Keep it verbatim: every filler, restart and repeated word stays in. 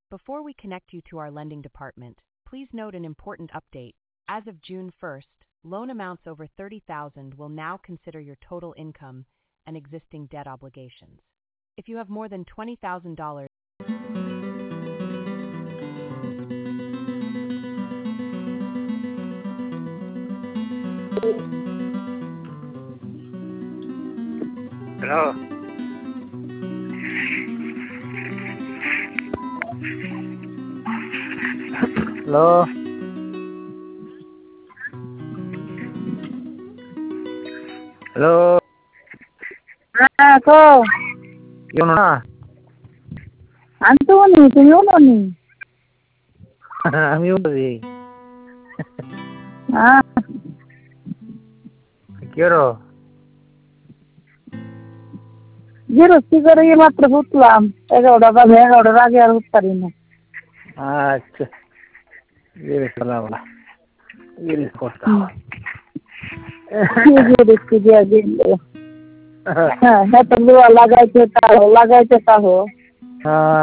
Before we connect you to our lending department, please note an important update. As of June first, loan amounts over thirty thousand dollars will now consider your total income and existing debt obligations. If you have more than twenty thousand dollars, Hello. Hello. Hello. হ্যাঁ কো কেমন না? আনতো নি তুমিও নি আমিও বলি। হ্যাঁ কি করো? গেরস্তি করে এই মাত্র উঠলাম এগারোটা বাজে এগারোটার আগে আর উঠতে পারি না। আচ্ছা গেরে সালামলা গেরে করতাম গেরস্তি দিয়ে দিল হ্যাঁ হ্যাঁ তো লাগাইতে তাও লাগাইতে তাও হ্যাঁ